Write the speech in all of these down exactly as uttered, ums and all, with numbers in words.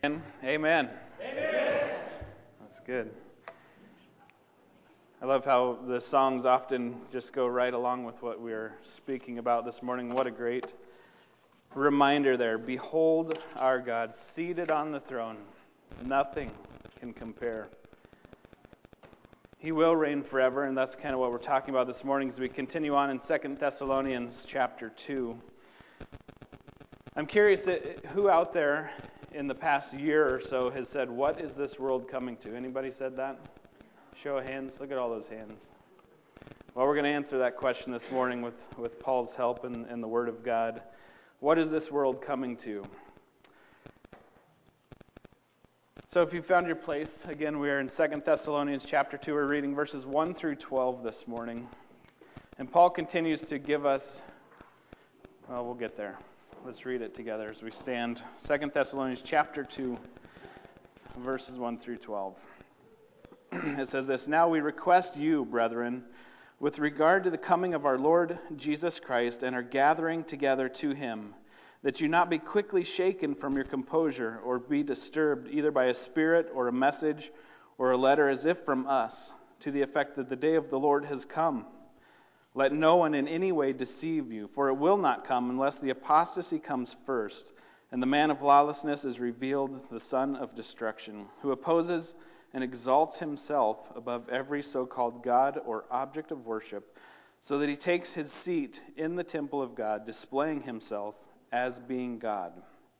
Amen. Amen. That's good. I love how the songs often just go right along with what we're speaking about this morning. What a great reminder there. Behold our God seated on the throne. Nothing can compare. He will reign forever, and that's kind of what we're talking about this morning as we continue on in Second Thessalonians chapter two. I'm curious who out there in the past year or so has said, "What is this world coming to?" Anybody said that? Show of hands. Look at all those hands. Well, we're going to answer that question this morning with, with Paul's help and, and the Word of God. What is this world coming to? So if you found your place, again, we are in Second Thessalonians chapter two. We're reading verses one through twelve this morning. And Paul continues to give us, well, we'll get there. Let's read it together as we stand. Second Thessalonians chapter two, verses one through twelve. It says this, "Now we request you, brethren, with regard to the coming of our Lord Jesus Christ and our gathering together to him, that you not be quickly shaken from your composure, or be disturbed either by a spirit or a message or a letter as if from us, to the effect that the day of the Lord has come. Let no one in any way deceive you, for it will not come unless the apostasy comes first, and the man of lawlessness is revealed, the son of destruction, who opposes and exalts himself above every so-called God or object of worship, so that he takes his seat in the temple of God, displaying himself as being God.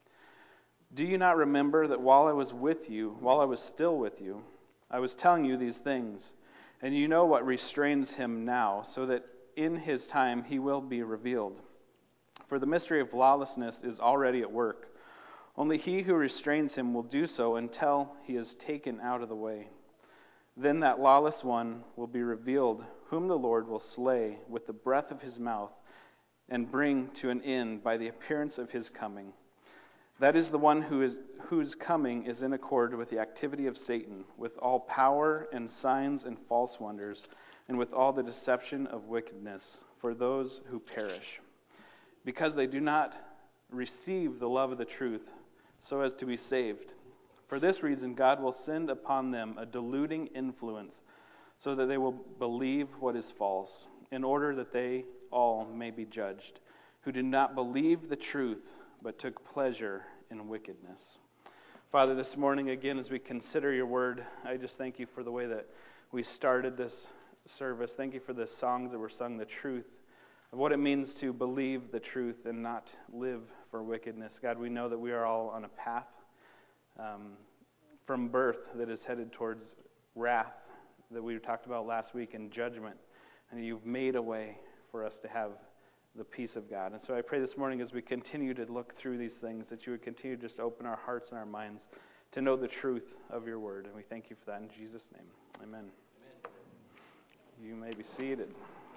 Do you not remember that while I was with you, while I was still with you, I was telling you these things, and you know what restrains him now, so that in his time he will be revealed. For the mystery of lawlessness is already at work. Only he who restrains him will do so until he is taken out of the way. Then that lawless one will be revealed, whom the Lord will slay with the breath of his mouth, and bring to an end by the appearance of his coming. That is the one who is whose coming is in accord with the activity of Satan, with all power and signs and false wonders, and with all the deception of wickedness for those who perish, because they do not receive the love of the truth, so as to be saved. For this reason, God will send upon them a deluding influence, so that they will believe what is false, in order that they all may be judged, who did not believe the truth, but took pleasure in wickedness." Father, this morning, again, as we consider your word, I just thank you for the way that we started this service. Thank you for the songs that were sung, the truth of what it means to believe the truth and not live for wickedness. God, we know that we are all on a path um, from birth that is headed towards wrath that we talked about last week, and judgment. And you've made a way for us to have the peace of God. And so I pray this morning as we continue to look through these things, that you would continue to just open our hearts and our minds to know the truth of your word. And we thank you for that in Jesus' name. Amen. Amen. You may be seated.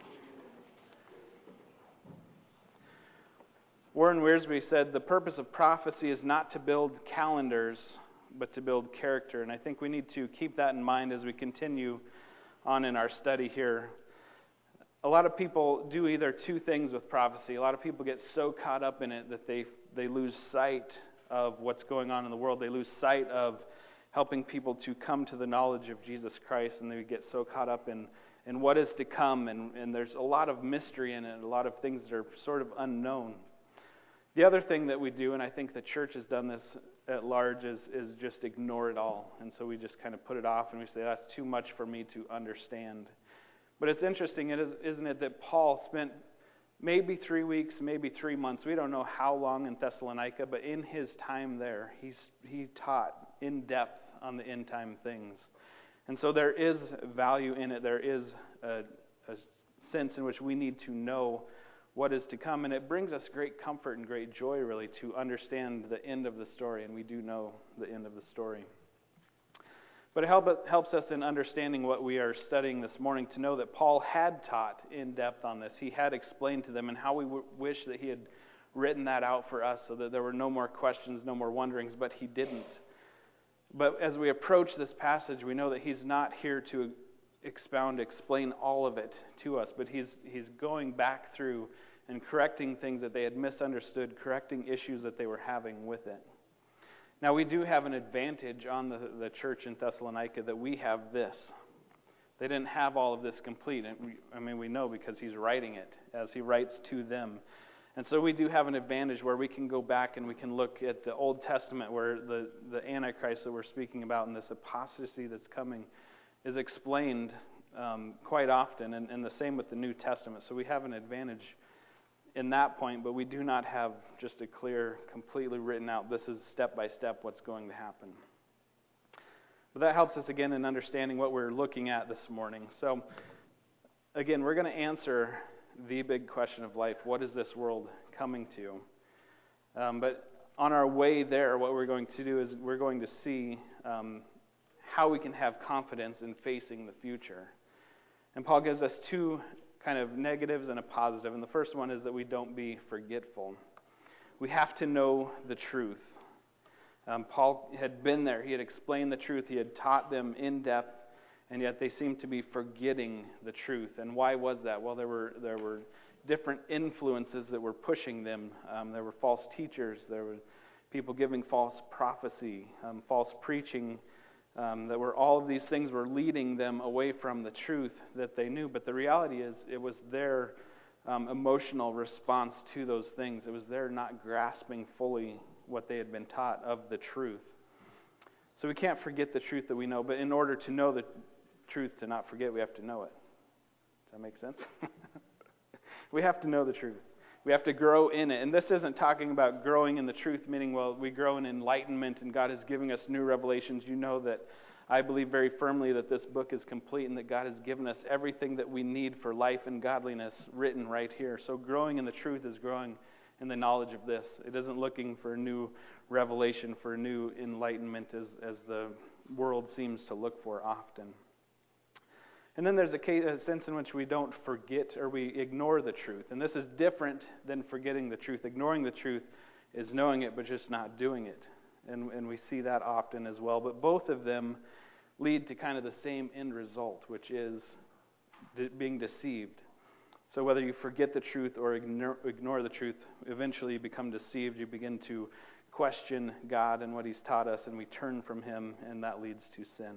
Warren Wiersbe said, "The purpose of prophecy is not to build calendars, but to build character." And I think we need to keep that in mind as we continue on in our study here. A lot of people do either two things with prophecy. A lot of people get so caught up in it that they they lose sight of what's going on in the world. They lose sight of helping people to come to the knowledge of Jesus Christ, and they get so caught up in, in what is to come, and, and there's a lot of mystery in it, a lot of things that are sort of unknown. The other thing that we do, and I think the church has done this at large, is, is just ignore it all. And so we just kind of put it off, and we say, that's too much for me to understand. But it's interesting, isn't it, that Paul spent maybe three weeks, maybe three months, we don't know how long in Thessalonica, but in his time there, he's, he taught in depth on the end time things. And so there is value in it. There is a, a sense in which we need to know what is to come. And it brings us great comfort and great joy, really, to understand the end of the story. And we do know the end of the story. But it help, helps us in understanding what we are studying this morning to know that Paul had taught in depth on this. He had explained to them, and how we w- wish that he had written that out for us so that there were no more questions, no more wonderings, but he didn't. But as we approach this passage, we know that he's not here to expound, explain all of it to us, but he's he's going back through and correcting things that they had misunderstood, correcting issues that they were having with it. Now, we do have an advantage on the, the church in Thessalonica that we have this. They didn't have all of this complete. And we, I mean, we know because he's writing it as he writes to them. And so we do have an advantage where we can go back and we can look at the Old Testament where the, the Antichrist that we're speaking about and this apostasy that's coming is explained um, quite often, and, and the same with the New Testament. So we have an advantage in that point, but we do not have just a clear, completely written out, this is step by step what's going to happen. But that helps us again in understanding what we're looking at this morning. So again, we're going to answer the big question of life. What is this world coming to? Um, but on our way there, what we're going to do is we're going to see um, how we can have confidence in facing the future. And Paul gives us two kind of negatives and a positive. And the first one is that we don't be forgetful. We have to know the truth. Um, Paul had been there. He had explained the truth. He had taught them in depth. And yet they seemed to be forgetting the truth. And why was that? Well, there were there were different influences that were pushing them. Um, there were false teachers. There were people giving false prophecy, um, false preaching. Um, that were all of these things were leading them away from the truth that they knew. But the reality is, it was their um, emotional response to those things. It was their not grasping fully what they had been taught of the truth. So we can't forget the truth that we know. But in order to know the truth, to not forget, we have to know it. Does that make sense? We have to know the truth. We have to grow in it. And this isn't talking about growing in the truth, meaning, well, we grow in enlightenment and God is giving us new revelations. You know that I believe very firmly that this book is complete and that God has given us everything that we need for life and godliness written right here. So growing in the truth is growing in the knowledge of this. It isn't looking for a new revelation, for a new enlightenment as, as the world seems to look for often. And then there's a, case, a sense in which we don't forget or we ignore the truth. And this is different than forgetting the truth. Ignoring the truth is knowing it but just not doing it. And, and we see that often as well. But both of them lead to kind of the same end result, which is de- being deceived. So whether you forget the truth or ignore, ignore the truth, eventually you become deceived. You begin to question God and what He's taught us, and we turn from Him, and that leads to sin.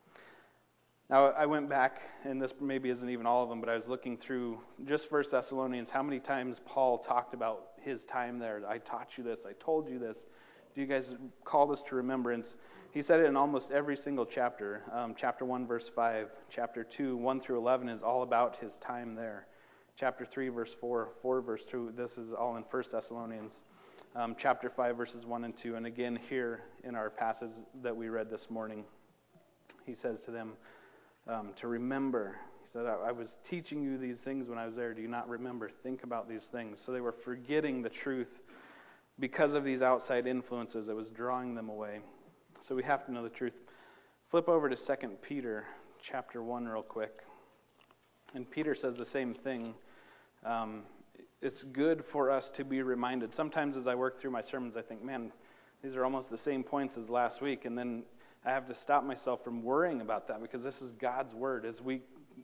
Now, I went back, and this maybe isn't even all of them, but I was looking through just First Thessalonians, how many times Paul talked about his time there. I taught you this, I told you this. Do you guys call this to remembrance? He said it in almost every single chapter. Um, chapter one, verse five. Chapter two, one through eleven is all about his time there. Chapter three, verse four. four, verse two. This is all in First Thessalonians. Um, chapter five, verses one and two. And again here in our passage that we read this morning, he says to them, Um, to remember. He said, I, I was teaching you these things when I was there. Do you not remember? Think about these things. So they were forgetting the truth because of these outside influences that was drawing them away. So we have to know the truth. Flip over to Second Peter chapter one real quick. And Peter says the same thing. Um, it's good for us to be reminded. Sometimes as I work through my sermons, I think, man, these are almost the same points as last week. And then I have to stop myself from worrying about that because this is God's Word. As we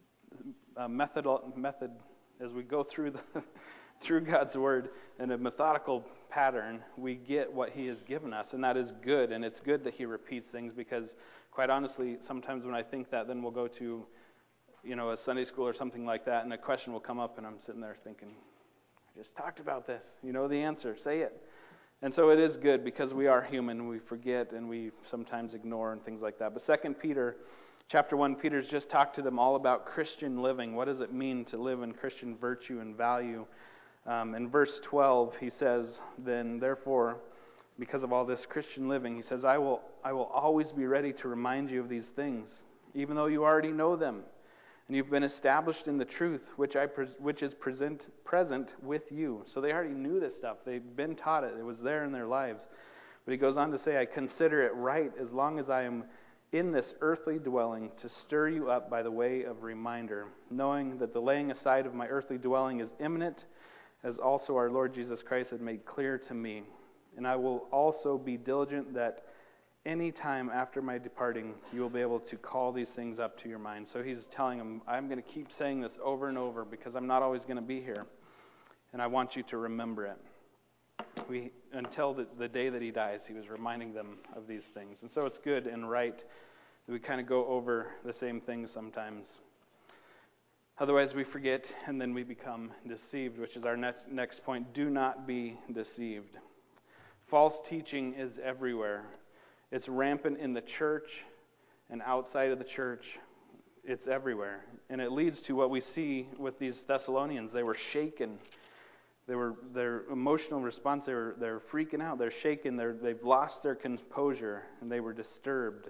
uh, method method as we go through the through God's Word in a methodical pattern, we get what He has given us, and that is good. And it's good that He repeats things because, quite honestly, sometimes when I think that, then we'll go to, you know, a Sunday school or something like that, and a question will come up, and I'm sitting there thinking, I just talked about this. You know the answer. Say it. And so it is good because we are human. We forget and we sometimes ignore and things like that. But Second Peter chapter one, Peter's just talked to them all about Christian living. What does it mean to live in Christian virtue and value? Um, in verse twelve, he says, then, therefore, because of all this Christian living, he says, I will, I will always be ready to remind you of these things, even though you already know them. And you've been established in the truth, which I pres- which is present present with you. So they already knew this stuff. They'd been taught it. It was there in their lives. But he goes on to say, I consider it right, as long as I am in this earthly dwelling, to stir you up by the way of reminder, knowing that the laying aside of my earthly dwelling is imminent, as also our Lord Jesus Christ had made clear to me. And I will also be diligent that any time after my departing, you will be able to call these things up to your mind. So he's telling them, I'm going to keep saying this over and over because I'm not always going to be here. And I want you to remember it. we until the, the day that he dies, he was reminding them of these things. And so it's good and right that we kind of go over the same things sometimes. Otherwise we forget and then we become deceived, which is our next, next point. Do not be deceived. False teaching is everywhere. It's rampant in the church and outside of the church. It's everywhere. And it leads to what we see with these Thessalonians. They were shaken. They were their emotional response, they were they're freaking out, they're shaken, they're they've lost their composure, and they were disturbed.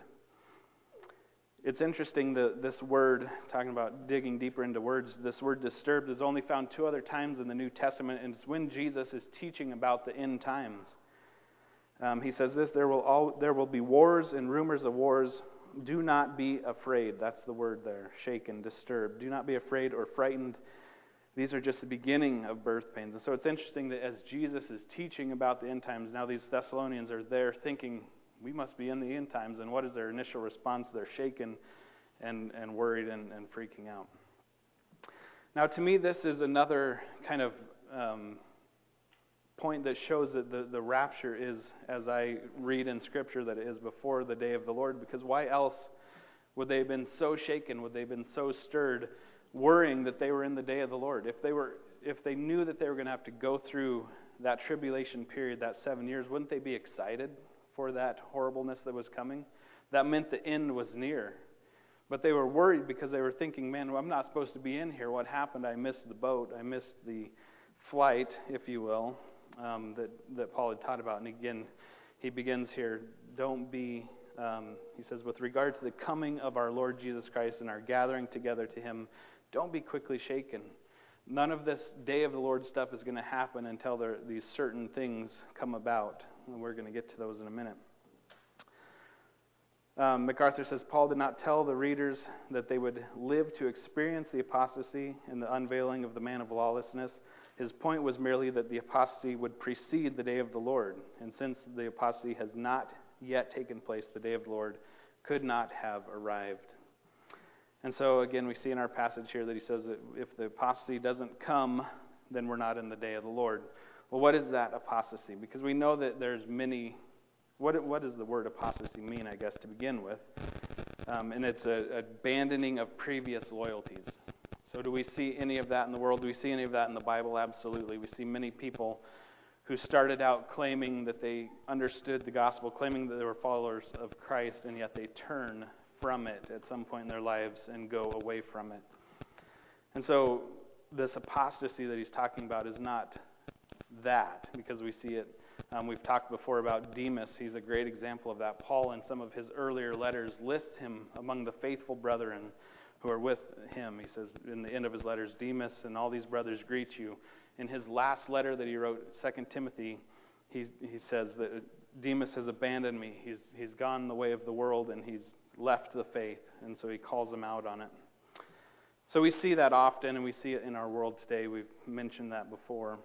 It's interesting that this word, talking about digging deeper into words, this word disturbed is only found two other times in the New Testament, and it's when Jesus is teaching about the end times. Um, he says this, there will all there will be wars and rumors of wars. Do not be afraid. That's the word there, shaken, disturbed. Do not be afraid or frightened. These are just the beginning of birth pains. And so it's interesting that as Jesus is teaching about the end times, now these Thessalonians are there thinking, we must be in the end times. And what is their initial response? They're shaken and, and worried and, and freaking out. Now to me, this is another kind of um, point that shows that the, the rapture is, as I read in Scripture, that it is before the day of the Lord. Because why else would they have been so shaken? Would they have been so stirred, worrying that they were in the day of the Lord? If they were, if they knew that they were going to have to go through that tribulation period, that seven years, wouldn't they be excited for that horribleness that was coming? That meant the end was near. But they were worried because they were thinking, man, well, I'm not supposed to be in here. What happened? I missed the boat. I missed the flight, if you will, um, that, that Paul had taught about. And again, he begins here, don't be, um, he says, with regard to the coming of our Lord Jesus Christ and our gathering together to him, don't be quickly shaken. None of this day of the Lord stuff is going to happen until there, these certain things come about. And we're going to get to those in a minute. Um, MacArthur says, Paul did not tell the readers that they would live to experience the apostasy and the unveiling of the man of lawlessness. His point was merely that the apostasy would precede the day of the Lord. And since the apostasy has not yet taken place, the day of the Lord could not have arrived. And so, again, we see in our passage here that he says that if the apostasy doesn't come, then we're not in the day of the Lord. Well, what is that apostasy? Because we know that there's many... What what does the word apostasy mean, I guess, to begin with? Um, and it's a abandoning of previous loyalties. So do we see any of that in the world? Do we see any of that in the Bible? Absolutely. We see many people who started out claiming that they understood the gospel, claiming that they were followers of Christ, and yet they turn from it at some point in their lives and go away from it. And so this apostasy that he's talking about is not that, because we see it. Um, we've talked before about Demas. He's a great example of that. Paul, in some of his earlier letters, lists him among the faithful brethren who are with him. He says in the end of his letters, Demas and all these brothers greet you. In his last letter that he wrote, Second Timothy, he he says that Demas has abandoned me. He's he's gone the way of the world and he's left the faith, and so he calls them out on it. So we see that often, and we see it in our world today. We've mentioned that before.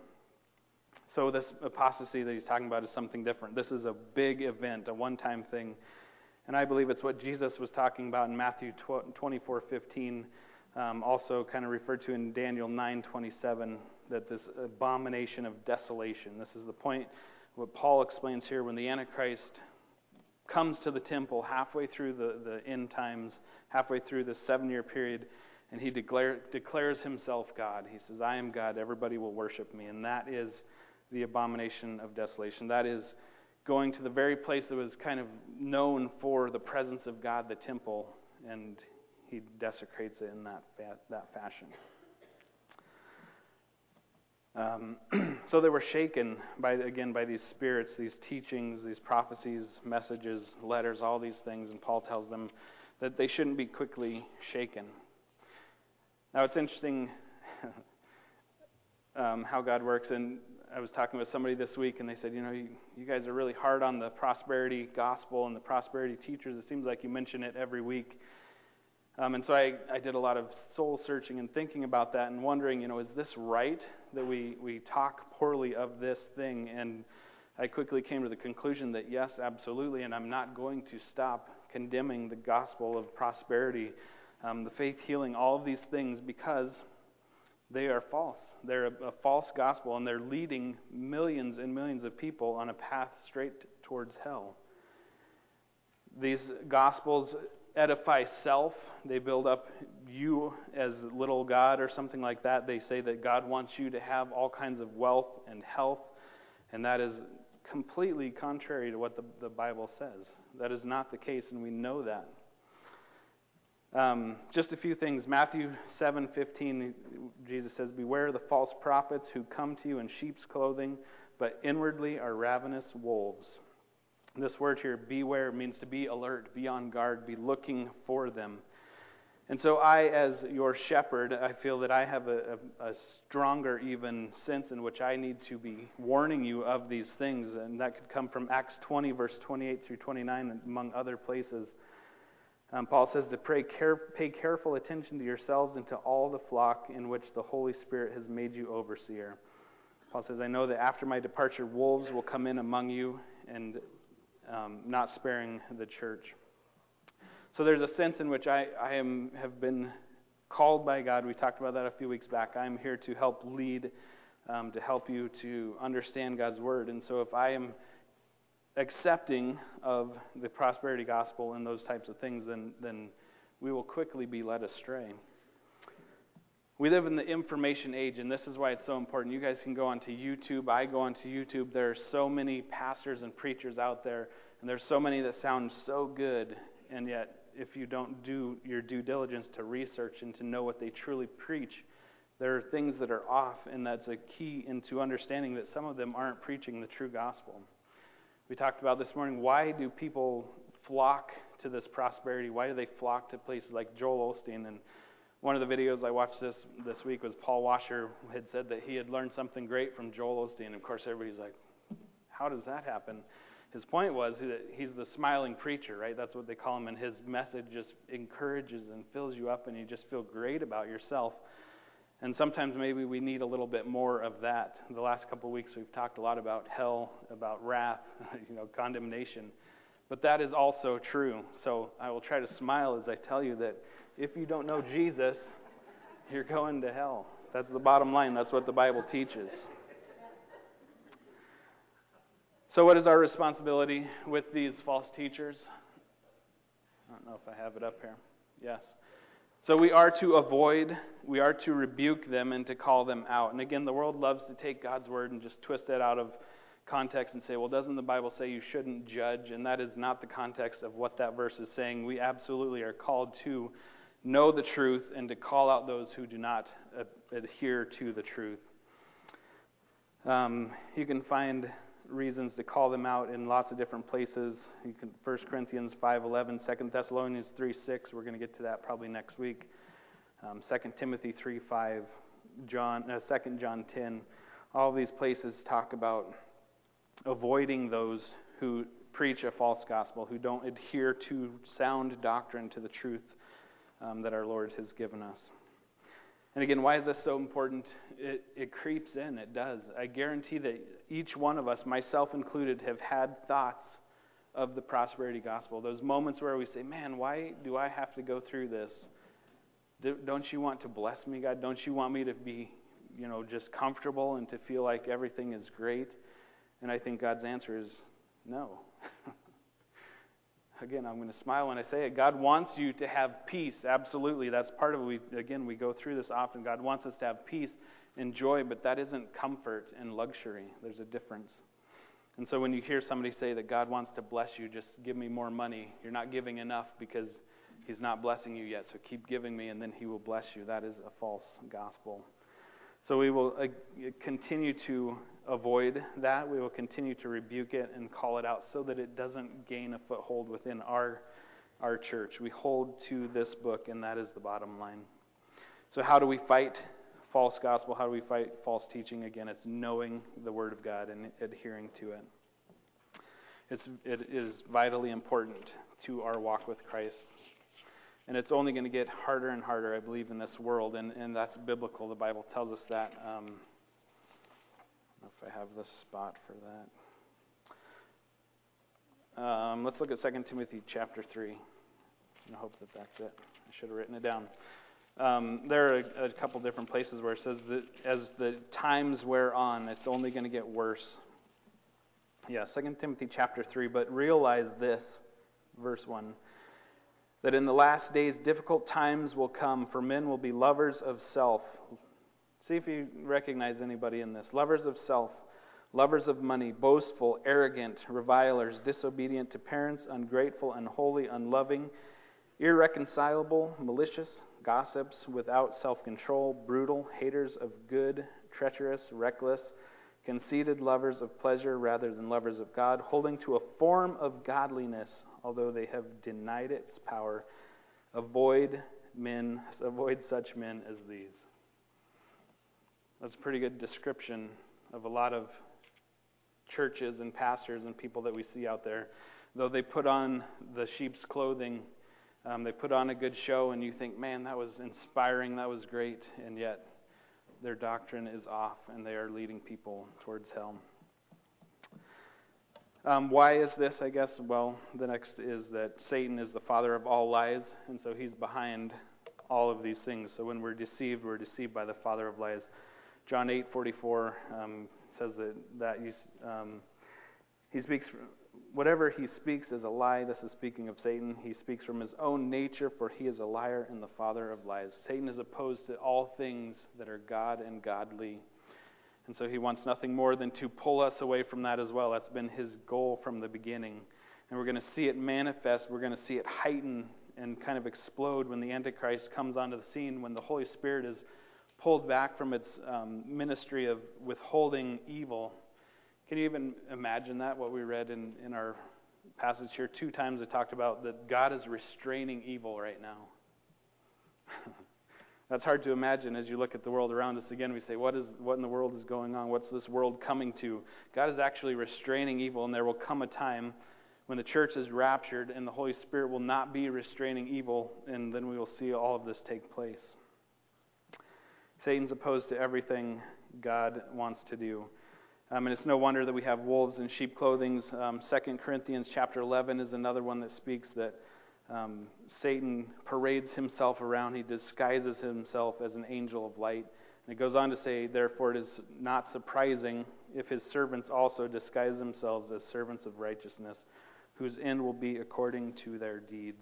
So this apostasy that he's talking about is something different. This is a big event, a one-time thing. And I believe it's what Jesus was talking about in Matthew twenty-four fifteen, um, also kind of referred to in Daniel nine twenty-seven, that this abomination of desolation. This is the point, what Paul explains here, when the Antichrist comes to the temple halfway through the, the end times, halfway through the seven-year period, and he declare, declares himself God. He says, I am God, everybody will worship me. And that is the abomination of desolation. That is going to the very place that was kind of known for the presence of God, the temple, and he desecrates it in that that fashion. Um, so they were shaken by again by these spirits, these teachings, these prophecies, messages, letters, all these things, and Paul tells them that they shouldn't be quickly shaken. Now it's interesting um, how God works, and I was talking with somebody this week, and they said, you know, you, you guys are really hard on the prosperity gospel and the prosperity teachers. It seems like you mention it every week. Um, and so I, I did a lot of soul searching and thinking about that and wondering, you know, is this right that we, we talk poorly of this thing? And I quickly came to the conclusion that yes, absolutely, and I'm not going to stop condemning the gospel of prosperity, um, the faith healing, all of these things, because They are false. They're a, a false gospel, and they're leading millions and millions of people on a path straight towards hell. These gospels edify self. They build up you as little God or something like that. They say that God wants you to have all kinds of wealth and health, and that is completely contrary to what the, the Bible says. That is not the case, and we know that. Um, just a few things. Matthew seven fifteen, Jesus says, "Beware the false prophets who come to you in sheep's clothing, but inwardly are ravenous wolves." This word here, beware, means to be alert, be on guard, be looking for them. And so I, as your shepherd, I feel that I have a, a, a stronger even sense in which I need to be warning you of these things. And that could come from Acts twenty, verse twenty-eight through twenty-nine, among other places. Um, Paul says to pray care, pay careful attention to yourselves and to all the flock in which the Holy Spirit has made you overseer. Paul says, I know that after my departure, wolves will come in among you, and um, not sparing the church. So there's a sense in which I, I am have been called by God. We talked about that a few weeks back. I'm here to help lead, um, to help you to understand God's Word. And so if I am accepting of the prosperity gospel and those types of things, then, then we will quickly be led astray. We live in the information age, and this is why it's so important. You guys can go onto YouTube. I go onto YouTube. There are so many pastors and preachers out there, and there's so many that sound so good, and yet if you don't do your due diligence to research and to know what they truly preach, there are things that are off, and that's a key into understanding that some of them aren't preaching the true gospel. We talked about this morning, why do people flock to this prosperity? Why do they flock to places like Joel Osteen? And one of the videos I watched this this week was Paul Washer had said that he had learned something great from Joel Osteen. And of course, everybody's like, how does that happen? His point was that he's the smiling preacher, right? That's what they call him. And his message just encourages and fills you up, and you just feel great about yourself. And sometimes maybe we need a little bit more of that. The last couple of weeks we've talked a lot about hell, about wrath, you know, condemnation. But that is also true. So I will try to smile as I tell you that if you don't know Jesus, you're going to hell. That's the bottom line. That's what the Bible teaches. So what is our responsibility with these false teachers? I don't know if I have it up here. Yes. So we are to avoid, we are to rebuke them and to call them out. And again, the world loves to take God's word and just twist it out of context and say, well, doesn't the Bible say you shouldn't judge? And that is not the context of what that verse is saying. We absolutely are called to know the truth and to call out those who do not adhere to the truth. Um, you can find reasons to call them out in lots of different places. You can First Corinthians five eleven, Second Thessalonians three six. We're going to get to that probably next week. Um, Second Timothy three five, John, uh, Second John ten. All of these places talk about avoiding those who preach a false gospel, who don't adhere to sound doctrine, to the truth um, that our Lord has given us. And again, why is this so important? It, it creeps in. It does. I guarantee that each one of us, myself included, have had thoughts of the prosperity gospel. Those moments where we say, man, why do I have to go through this? Do, don't you want to bless me, God? Don't you want me to be, you know, just comfortable and to feel like everything is great? And I think God's answer is no. Again, I'm going to smile when I say it. God wants you to have peace. Absolutely. That's part of it. We, again, we go through this often. God wants us to have peace and joy, but that isn't comfort and luxury. There's a difference. And so when you hear somebody say that God wants to bless you, just give me more money, you're not giving enough because He's not blessing you yet. So keep giving me and then He will bless you. That is a false gospel. So we will uh, continue to avoid that. We will continue to rebuke it and call it out so that it doesn't gain a foothold within our our church. We hold to this book, and that is the bottom line. So how do we fight false gospel? How do we fight false teaching? Again, it's knowing the Word of God and adhering to it. It's, it is vitally important to our walk with Christ. And it's only going to get harder and harder, I believe, in this world, and, and that's biblical. The Bible tells us that. Um, I don't know if I have the spot for that. Um, let's look at Second Timothy chapter three. I hope that that's it. I should have written it down. Um, there are a, a couple different places where it says that as the times wear on, it's only going to get worse. Yeah, Second Timothy chapter three, but realize this, verse one, that in the last days difficult times will come, for men will be lovers of self. See if you recognize anybody in this. Lovers of self, lovers of money, boastful, arrogant, revilers, disobedient to parents, ungrateful, unholy, unloving, irreconcilable, malicious, gossips, without self-control, brutal, haters of good, treacherous, reckless, conceited, lovers of pleasure rather than lovers of God, holding to a form of godliness, although they have denied its power. Avoid men, avoid such men as these. That's a pretty good description of a lot of churches and pastors and people that we see out there. Though they put on the sheep's clothing, um, they put on a good show, and you think, man, that was inspiring, that was great, and yet their doctrine is off, and they are leading people towards hell. Um, why is this, I guess? Well, the next is that Satan is the father of all lies, and so he's behind all of these things. So when we're deceived, we're deceived by the father of lies. John eight forty-four um, says that, that you, um, he speaks, whatever he speaks is a lie. This is speaking of Satan. He speaks from his own nature, for he is a liar and the father of lies. Satan is opposed to all things that are God and godly. And so he wants nothing more than to pull us away from that as well. That's been his goal from the beginning. And we're going to see it manifest. We're going to see it heighten and kind of explode when the Antichrist comes onto the scene, when the Holy Spirit is pulled back from its um, ministry of withholding evil. Can you even imagine that, what we read in, in our passage here? Two times it talked about that God is restraining evil right now. That's hard to imagine as you look at the world around us. Again, we say, what is what in the world is going on? What's this world coming to? God is actually restraining evil, and there will come a time when the church is raptured and the Holy Spirit will not be restraining evil, and then we will see all of this take place. Satan's opposed to everything God wants to do. Um, and it's no wonder that we have wolves in sheep clothing. Um, Second Corinthians chapter eleven is another one that speaks that um, Satan parades himself around. He disguises himself as an angel of light. And it goes on to say, therefore it is not surprising if his servants also disguise themselves as servants of righteousness, whose end will be according to their deeds.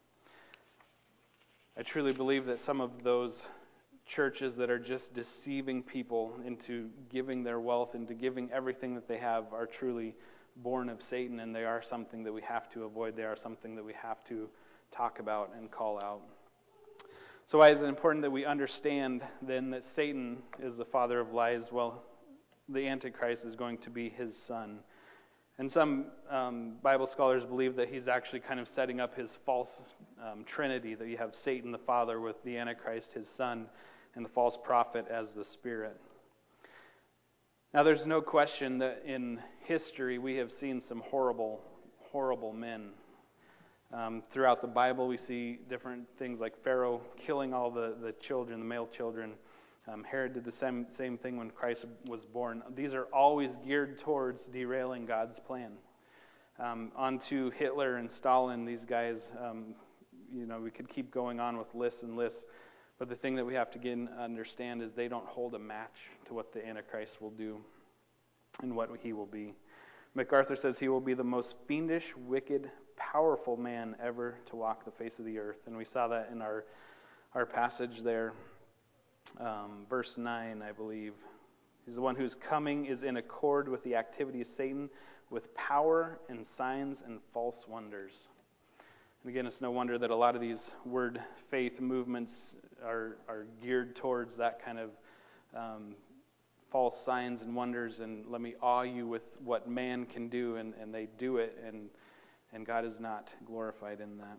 I truly believe that some of those churches that are just deceiving people into giving their wealth, into giving everything that they have, are truly born of Satan, and they are something that we have to avoid. They are something that we have to talk about and call out. So why is it important that we understand then that Satan is the father of lies? Well, the Antichrist is going to be his son. And some um, Bible scholars believe that he's actually kind of setting up his false um, trinity, that you have Satan the Father with the Antichrist, his son, and the false prophet as the Spirit. Now, there's no question that in history we have seen some horrible, horrible men. Um, throughout the Bible, we see different things like Pharaoh killing all the, the children, the male children. Um, Herod did the same, same thing when Christ was born. These are always geared towards derailing God's plan. Um, on to Hitler and Stalin, these guys, um, you know, we could keep going on with lists and lists. But the thing that we have to get and understand is they don't hold a match to what the Antichrist will do and what he will be. MacArthur says he will be the most fiendish, wicked, powerful man ever to walk the face of the earth. And we saw that in our, our passage there. Um, verse nine, I believe. He's the one whose coming is in accord with the activity of Satan, with power and signs and false wonders. And again, it's no wonder that a lot of these word faith movements are, are geared towards that kind of um, false signs and wonders, and let me awe you with what man can do, and, and they do it, and, and God is not glorified in that.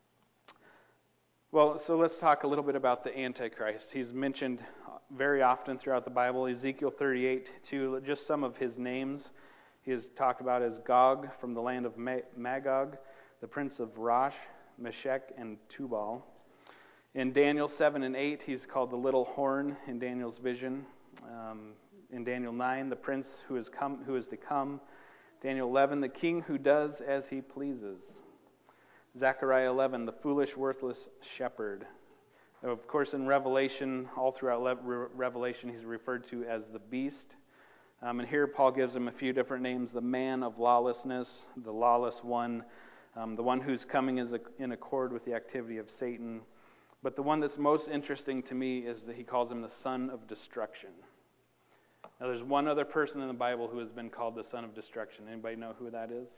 Well, so let's talk a little bit about the Antichrist. He's mentioned very often throughout the Bible. Ezekiel thirty-eight, to just some of his names. He is talked about as Gog from the land of Magog, the prince of Rosh, Meshech, and Tubal. In Daniel seven and eight, he's called the little horn in Daniel's vision. Um, in Daniel nine, the prince who is come, who is to come. Daniel eleven, the king who does as he pleases. Zechariah eleven, the foolish, worthless shepherd. Of course, in Revelation, all throughout Le- Revelation, he's referred to as the beast. Um, and here Paul gives him a few different names: the man of lawlessness, the lawless one, um, the one whose coming is in accord with the activity of Satan. But the one that's most interesting to me is that he calls him the son of destruction. Now, there's one other person in the Bible who has been called the son of destruction. Anybody know who that is?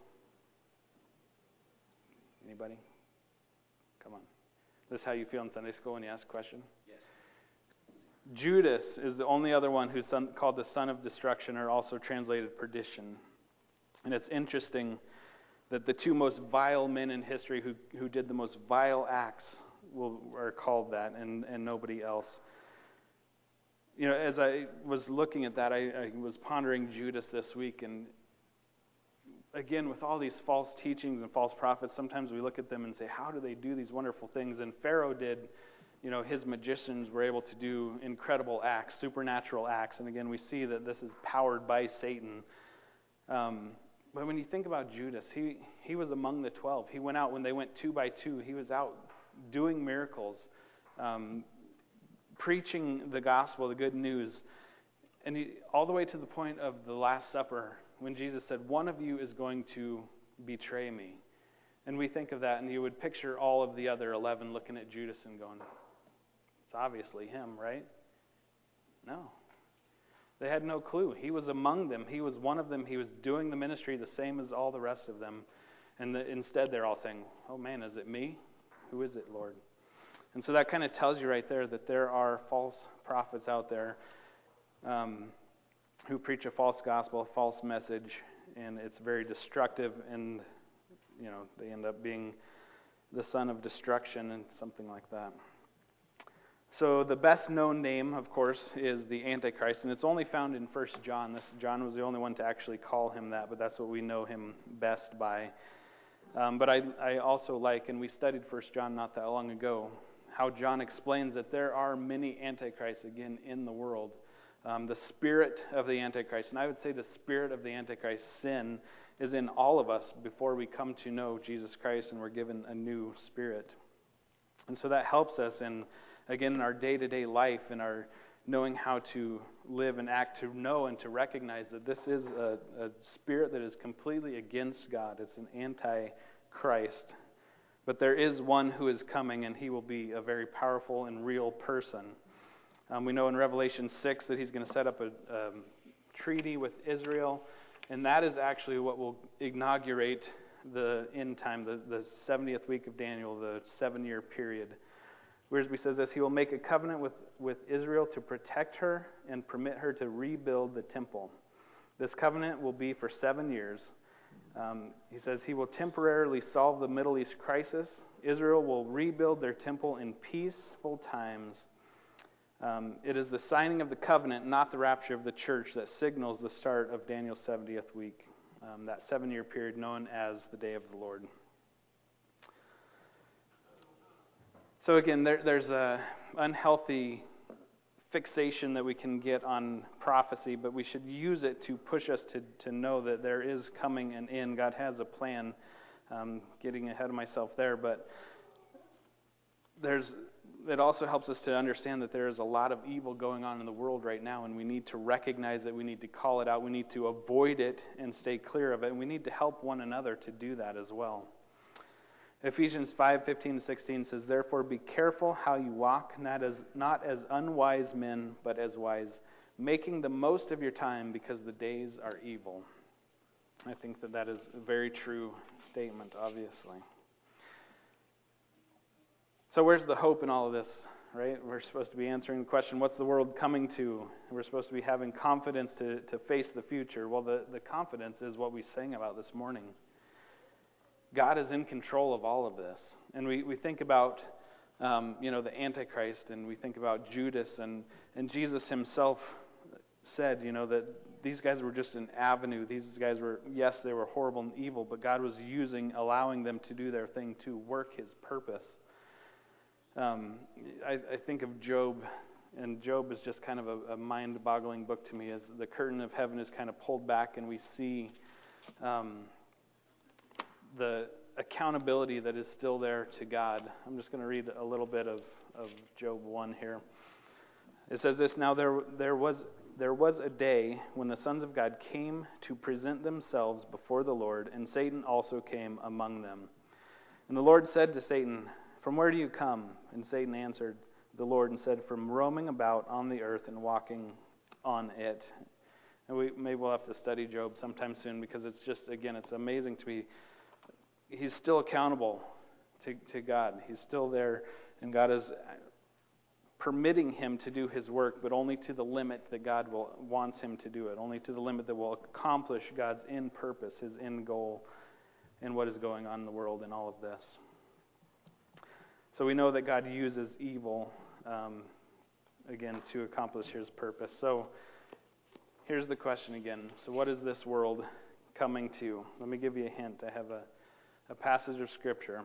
Anybody? Come on. This is how you feel in Sunday school when you ask a question? Yes. Judas is the only other one who's son, called the son of destruction, or also translated perdition. And it's interesting that the two most vile men in history who, who did the most vile acts will, are called that, and, and nobody else. You know, as I was looking at that, I, I was pondering Judas this week, and again, with all these false teachings and false prophets, sometimes we look at them and say, how do they do these wonderful things? And Pharaoh did, you know, his magicians were able to do incredible acts, supernatural acts. And again, we see that this is powered by Satan. Um, but when you think about Judas, he, he was among the twelve. He went out when they went two by two. He was out doing miracles, um, preaching the gospel, the good news. And he, all the way to the point of the Last Supper, when Jesus said, one of you is going to betray me. And we think of that, and you would picture all of the other eleven looking at Judas and going, it's obviously him, right? No. They had no clue. He was among them. He was one of them. He was doing the ministry the same as all the rest of them. And the, instead they're all saying, oh man, is it me? Who is it, Lord? And so that kind of tells you right there that there are false prophets out there um, who preach a false gospel, a false message, and it's very destructive, and you know they end up being the son of destruction and something like that. So the best known name, of course, is the Antichrist, and it's only found in First John. This John was the only one to actually call him that, but that's what we know him best by. Um, but I, I also like, and we studied First John not that long ago, how John explains that there are many antichrists again in the world. Um, the spirit of the Antichrist, and I would say the spirit of the Antichrist, sin, is in all of us before we come to know Jesus Christ and we're given a new spirit. And so that helps us in, again, in our day-to-day life, in our knowing how to live and act, to know and to recognize that this is a, a spirit that is completely against God. It's an anti-Christ. But there is one who is coming, and he will be a very powerful and real person. Um, we know in Revelation six that he's going to set up a um, treaty with Israel, and that is actually what will inaugurate the end time, the, the seventieth week of Daniel, the seven-year period. Wiersbe says this: he will make a covenant with, with Israel to protect her and permit her to rebuild the temple. This covenant will be for seven years. Um, he says he will temporarily solve the Middle East crisis. Israel will rebuild their temple in peaceful times. Um, it is the signing of the covenant, not the rapture of the church, that signals the start of Daniel's seventieth week, um, that seven-year period known as the Day of the Lord. So again, there, there's a unhealthy fixation that we can get on prophecy, but we should use it to push us to, to know that there is coming an end. God has a plan. Um, getting ahead of myself there, but there's it also helps us to understand that there is a lot of evil going on in the world right now, and we need to recognize it. We need to call it out. We need to avoid it and stay clear of it, and we need to help one another to do that as well. Ephesians five fifteen and sixteen says, therefore be careful how you walk, not as not as unwise men, but as wise, making the most of your time, because the days are evil. I think that that is a very true statement, obviously. So where's the hope in all of this, right? We're supposed to be answering the question, what's the world coming to? We're supposed to be having confidence to, to face the future. Well, the, the confidence is what we sang about this morning. God is in control of all of this. And we, we think about, um, you know, the Antichrist, and we think about Judas, and, and Jesus himself said, you know, that these guys were just an avenue. These guys were, yes, they were horrible and evil, but God was using, allowing them to do their thing to work his purpose. Um, I, I think of Job, and Job is just kind of a, a mind-boggling book to me, as the curtain of heaven is kind of pulled back, and we see um, the accountability that is still there to God. I'm just going to read a little bit of, of Job one here. It says this, Now there there was there was a day when the sons of God came to present themselves before the Lord, and Satan also came among them. And the Lord said to Satan, From where do you come? And Satan answered the Lord and said, From roaming about on the earth and walking on it. And we maybe we'll have to study Job sometime soon, because it's just, again, it's amazing to me. He's still accountable to, to God. He's still there, and God is permitting him to do his work, but only to the limit that God will wants him to do it, only to the limit that will accomplish God's end purpose, his end goal, and what is going on in the world in all of this. So we know that God uses evil, um, again, to accomplish his purpose. So here's the question again. So what is this world coming to? Let me give you a hint. I have a, a passage of Scripture.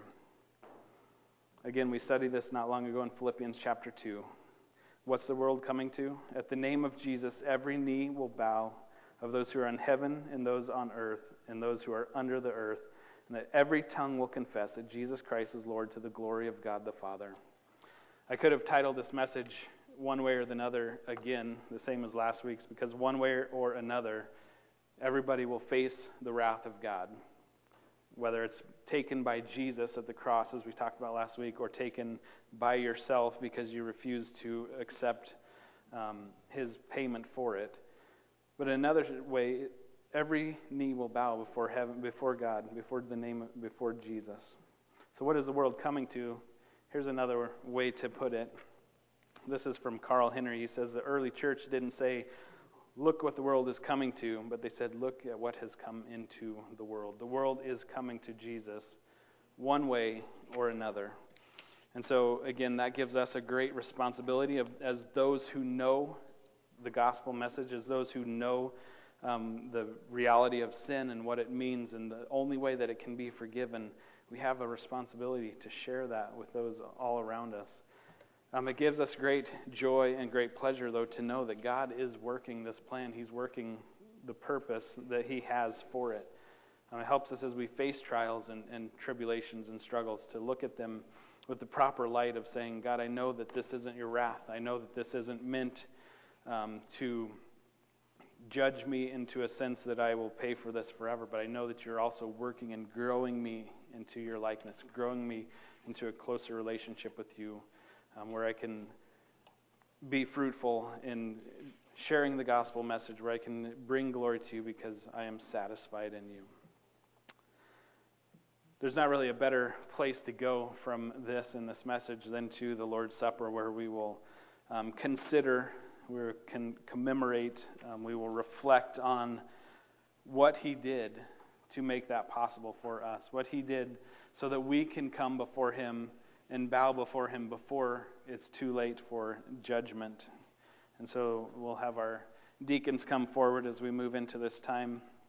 Again, we studied this not long ago in Philippians chapter two. What's the world coming to? At the name of Jesus, every knee will bow, of those who are in heaven and those on earth and those who are under the earth, and that every tongue will confess that Jesus Christ is Lord, to the glory of God the Father. I could have titled this message one way or another again, the same as last week's, because one way or another, everybody will face the wrath of God. Whether it's taken by Jesus at the cross, as we talked about last week, or taken by yourself because you refuse to accept um, his payment for it. But in another way, every knee will bow before heaven, before God, before the name, before Jesus. So what is the world coming to? Here's another way to put it. This is from Carl Henry. He says the early church didn't say, look what the world is coming to, but they said, look at what has come into the world. The world is coming to Jesus one way or another. And so, again, that gives us a great responsibility of, as those who know the gospel message, as those who know um, the reality of sin and what it means and the only way that it can be forgiven. We have a responsibility to share that with those all around us. Um, it gives us great joy and great pleasure, though, to know that God is working this plan. He's working the purpose that he has for it. Um, it helps us as we face trials and, and tribulations and struggles to look at them with the proper light of saying, God, I know that this isn't your wrath. I know that this isn't meant um, to judge me into a sense that I will pay for this forever, but I know that you're also working and growing me into your likeness, growing me into a closer relationship with you. Um, where I can be fruitful in sharing the gospel message, where I can bring glory to you because I am satisfied in you. There's not really a better place to go from this and this message than to the Lord's Supper, where we will um, consider, we can commemorate, um, we will reflect on what he did to make that possible for us, what he did so that we can come before him and bow before him before it's too late for judgment. And so we'll have our deacons come forward as we move into this time